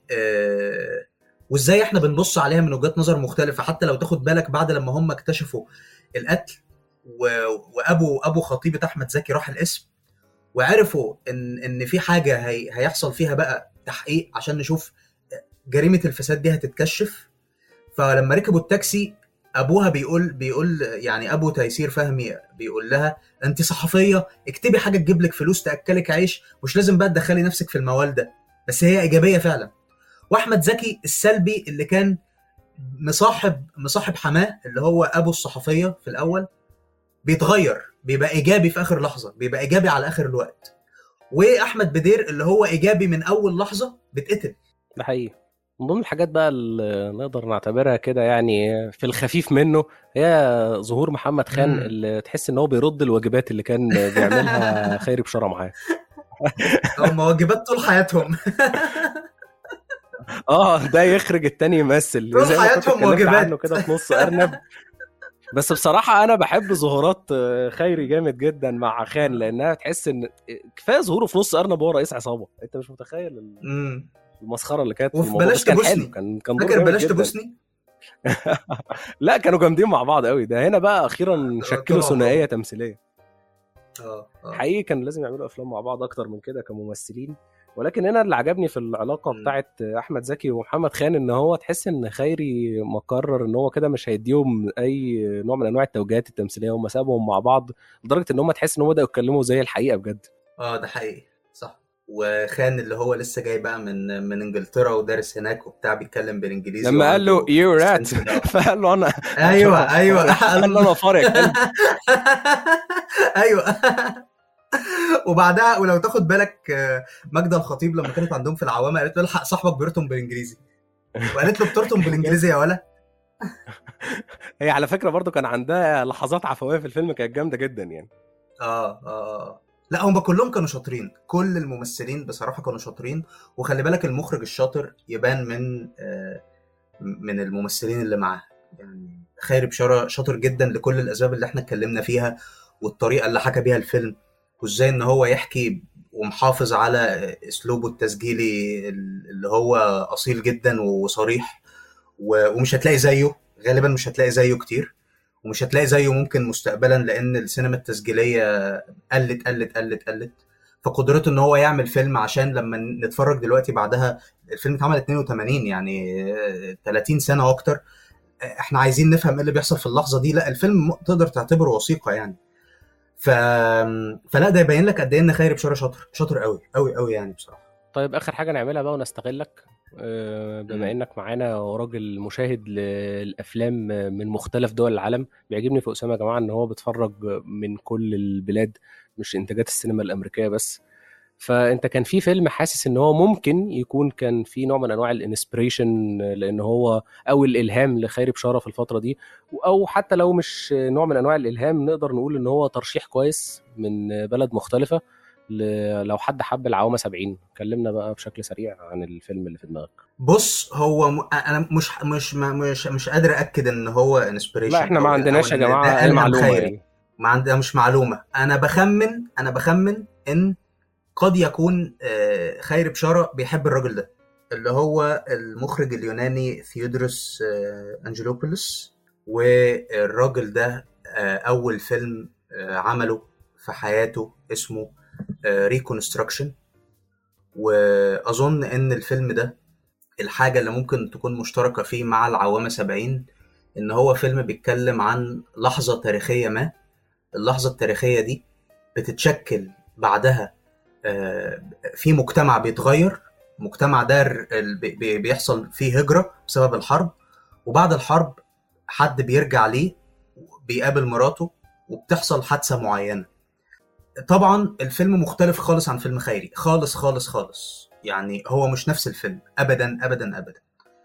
وازاي احنا بنبص عليها من وجهات نظر مختلفه. حتى لو تاخد بالك بعد لما هم اكتشفوا القتل، وابو خطيبه احمد زكي راح القسم، وعرفوا ان في حاجه هيحصل فيها بقى تحقيق عشان نشوف جريمه الفساد دي هتتكشف. فلما ركبوا التاكسي، ابوها بيقول يعني ابو تيسير فهمي بيقول لها انت صحفيه، اكتبي حاجه تجيب لك فلوس تاكلك عيش، مش لازم بقى تدخلي نفسك في الموال ده. بس هي ايجابيه فعلا. واحمد زكي السلبي اللي كان مصاحب حماه اللي هو ابو الصحفيه في الاول، بيتغير، بيبقى ايجابي في اخر لحظه، بيبقى ايجابي على اخر الوقت. واحمد بدير اللي هو ايجابي من اول لحظه بيتقتل. ده حقيقي. من ضمن الحاجات بقى اللي نقدر نعتبرها كده يعني في الخفيف منه، هي ظهور محمد خان، اللي تحس ان هو بيرد الواجبات اللي كان بيعملها خيري بشارة معاه. هم واجبات طول حياتهم. ده يخرج التاني يمثل طول زي ما كنت حياتهم اتكلمت عنه واجبات. كده في نص ارنب. بس بصراحة أنا بحب ظهورات خيري جامد جدا مع خان، لأنها تحس إن كفاية ظهوره في نص أرنب وهو رئيس عصابة. أنت مش متخيل امم المسخرة اللي كانت في وفي الموضوع، بلاش بس كان حلو، تبوسني، كان دور فاكر جامد بلاش جدا. تبوسني؟ لا، كانوا جامدين مع بعض قوي. ده هنا بقى أخيرا شكلوا طول ثنائية عمرهم. تمثيلية. اه. حقيقي كان لازم يعملوا افلام مع بعض اكتر من كده كممثلين. ولكن هنا اللي عجبني في العلاقه مم. بتاعت احمد زكي ومحمد خان، ان هو تحس ان خيري مقرر ان هو كده مش هيديهم اي نوع من انواع التوجيهات التمثيليه، هم سابهم مع بعض لدرجه ان هم تحس ان هم بداوا يتكلموا زي الحقيقه بجد. ده حقيقي صح. وخان اللي هو لسه جاي بقى من انجلترا ودارس هناك وبتاع، بيتكلم بالانجليزي لما قال له وعنده يو رات السنس ده اكتر. فقال له انا ايوه ايوه قال له انا فار يا كلب. ايوه. وبعدها ولو تاخد بالك ماجدة الخطيب لما كانت عندهم في العوامة قالت له الحق صاحبك بيرتم بالانجليزي، وقالت له بترتم بالانجليزي يا ولا. هي على فكره برضو كان عندها لحظات عفويه في الفيلم كانت جامده جدا يعني. لا، هم كلهم كانوا شاطرين، كل الممثلين بصراحة كانوا شاطرين. وخلي بالك المخرج الشاطر يبان من الممثلين اللي معاه يعني. خيري بشارة شاطر جدا لكل الاسباب اللي احنا اتكلمنا فيها، والطريقه اللي حكى بيها الفيلم، وازاي ان هو يحكي ومحافظ على اسلوبه التسجيلي اللي هو اصيل جدا وصريح. ومش هتلاقي زيه، غالبا مش هتلاقي زيه كتير، ومش هتلاقي زيه ممكن مستقبلا، لان السينما التسجيليه قلت. فقدرته ان هو يعمل فيلم، عشان لما نتفرج دلوقتي بعدها، الفيلم اتعمل 82 يعني 30 سنه واكتر، احنا عايزين نفهم ايه اللي بيحصل في اللحظه دي. لا الفيلم تقدر تعتبره وثيقه يعني. ف... فلا ده يبين لك قد ايه ان خيري بشارة شاطر قوي قوي قوي يعني بصراحه. طيب اخر حاجه نعملها بقى ونستغلك، بما مم. انك معانا وراجل مشاهد للافلام من مختلف دول العالم، بيعجبني في اسامه يا جماعه ان هو بيتفرج من كل البلاد، مش انتاجات السينما الامريكيه بس. فانت كان في فيلم حاسس ان هو ممكن يكون كان في نوع من انواع الانسبريشن، لان هو او الالهام لخيري بشاره في الفتره دي، او حتى لو مش نوع من انواع الالهام نقدر نقول ان هو ترشيح كويس من بلد مختلفه، لو حد حب العوامة 70. كلمنا بقى بشكل سريع عن الفيلم اللي في دماغك. بص هو انا مش قادر اكد ان هو لا انسبريشن احنا ما او عندناش يا ان ده جماعة اي الهم معلومة خيري. يعني. ما عندي مش معلومه، انا بخمن ان قد يكون خيري بشارة بيحب الراجل ده، اللي هو المخرج اليوناني ثيودروس أنجلوبولوس. والراجل ده أول فيلم عمله في حياته اسمه ريكونستراكشن. وأظن إن الفيلم ده الحاجة اللي ممكن تكون مشتركة فيه مع العوامة 70، إن هو فيلم بيتكلم عن لحظة تاريخية ما. اللحظة التاريخية دي بتتشكل بعدها في مجتمع بيتغير. المجتمع ده بيحصل فيه هجرة بسبب الحرب، وبعد الحرب حد بيرجع ليه، بيقابل مراته، وبتحصل حادثة معينة. طبعا الفيلم مختلف خالص عن فيلم خيري، خالص خالص خالص يعني، هو مش نفس الفيلم ابدا ابدا ابدا.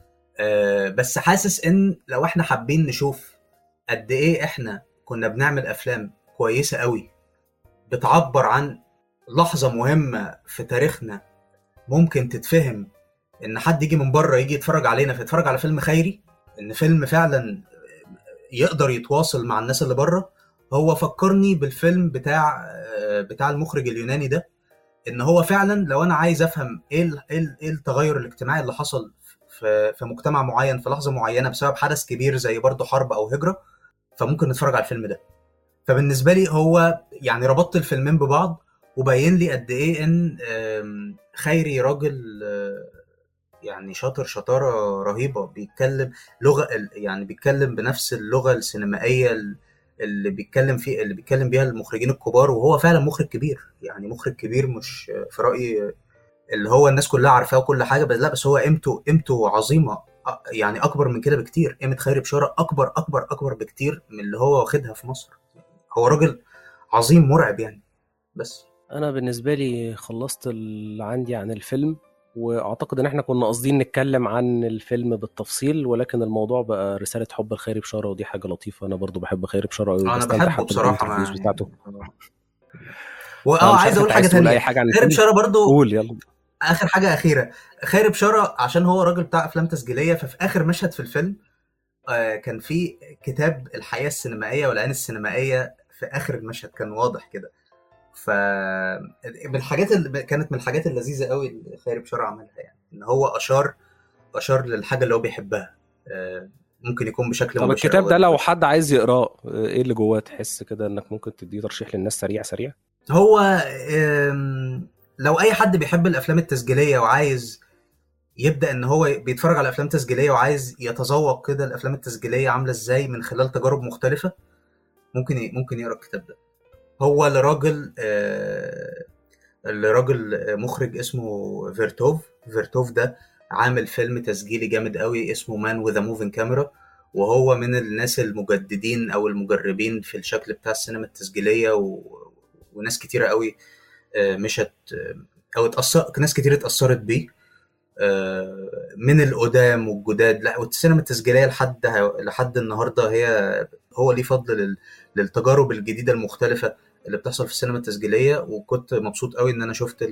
بس حاسس ان لو احنا حابين نشوف قد ايه احنا كنا بنعمل افلام كويسة قوي بتعبر عن لحظة مهمة في تاريخنا، ممكن تتفهم ان حد يجي من بره يجي يتفرج علينا فيتفرج على فيلم خيري، ان فيلم فعلا يقدر يتواصل مع الناس اللي بره. هو فكرني بالفيلم بتاع المخرج اليوناني ده، ان هو فعلا لو انا عايز افهم ايه التغير الاجتماعي اللي حصل في مجتمع معين في لحظه معينه بسبب حدث كبير زي برضه حرب او هجره، فممكن نتفرج على الفيلم ده. فبالنسبه لي هو يعني ربطت الفيلمين ببعض، وبين لي قد ايه ان خيري راجل يعني شاطر شطاره رهيبه، بيتكلم لغه يعني بيتكلم بنفس اللغه السينمائيه اللي بيتكلم بيها المخرجين الكبار. وهو فعلا مخرج كبير يعني، مخرج كبير مش في رايي اللي هو الناس كلها عارفاه وكل حاجه، بس لا، بس هو قيمته عظيمه يعني اكبر من كده بكتير. قيمه خيري بشاره اكبر اكبر اكبر بكتير من اللي هو واخدها في مصر. هو راجل عظيم مرعب يعني. بس انا بالنسبة لي خلصت اللي عندي عن الفيلم، واعتقد ان احنا كنا قاصدين نتكلم عن الفيلم بالتفصيل، ولكن الموضوع بقى رسالة حب لخيري بشارة، ودي حاجة لطيفة. انا برضو بحب خيري بشارة قوي، انا وبستمتع بحبه حتى بصراحه بالانترفيوز ما بتاعته. يعني. واه فمش عايز عارف اقول انت حاجه عايز تقول اي تانية. حاجة عن خيري الفيلم؟ بشاره برضو، قول يلا. اخر حاجه اخيره. خيري بشاره عشان هو راجل بتاع افلام تسجيليه، ففي اخر مشهد في الفيلم كان في كتاب الحياه السينمائيه والعين السينمائيه في اخر المشهد، كان واضح كده. ف من الحاجات اللي كانت من الحاجات اللذيذه قوي اللي خيري بشاره عملها، يعني ان هو اشار للحاجه اللي هو بيحبها، ممكن يكون بشكل طب مباشر الكتاب او غير ده لو مباشر. حد عايز يقراه، ايه اللي جواه؟ تحس كده انك ممكن تديه ترشيح للناس سريع سريع؟ هو لو اي حد بيحب الافلام التسجيليه وعايز يبدا ان هو بيتفرج على افلام تسجيليه وعايز يتذوق كده الافلام التسجيليه عامله ازاي من خلال تجارب مختلفه، ممكن يقرا الكتاب ده. هو لراجل مخرج اسمه فيرتوف ده عامل فيلم تسجيلي جامد قوي اسمه مان وذ موفينج كاميرا. وهو من الناس المجددين او المجربين في الشكل بتاع السينما التسجيليه، وناس كتيره قوي مشت او ناس كتير اتأثرت بيه من القدام والجداد. لا والسينما التسجيليه لحد النهارده هو ليه فضل للتجارب الجديده المختلفه اللي بتحصل في السينما التسجيليه. وكنت مبسوط قوي ان انا شفت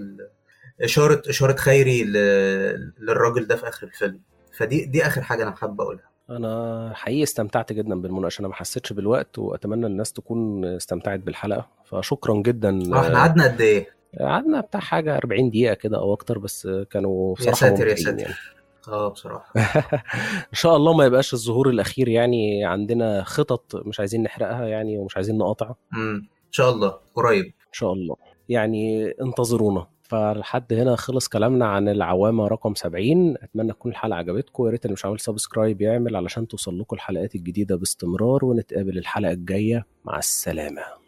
اشاره خيري للراجل ده في اخر الفيلم. دي اخر حاجه انا حابب اقولها. انا حقيقي استمتعت جدا بالمناقشه، انا ما حسيتش بالوقت، واتمنى الناس تكون استمتعت بالحلقه، فشكرا جدا. احنا قعدنا قد ايه؟ قعدنا بتاع حاجه 40 دقيقه كده او اكتر، بس كانوا يا بصراحه ساتر يا ممتعين يعني. ساتر. اه بصراحة. ان شاء الله ما يبقاش الظهور الاخير، يعني عندنا خطط مش عايزين نحرقها يعني، ومش عايزين نقاطع. ان شاء الله قريب. ان شاء الله، يعني انتظرونا. فلحد هنا خلص كلامنا عن العوامة رقم 70. اتمنى تكون الحلقة عجبتكم، ويا ريت اللي مش عامل سبسكرايب يعمل علشان توصل لكم الحلقات الجديدة باستمرار، ونتقابل الحلقة الجاية. مع السلامة.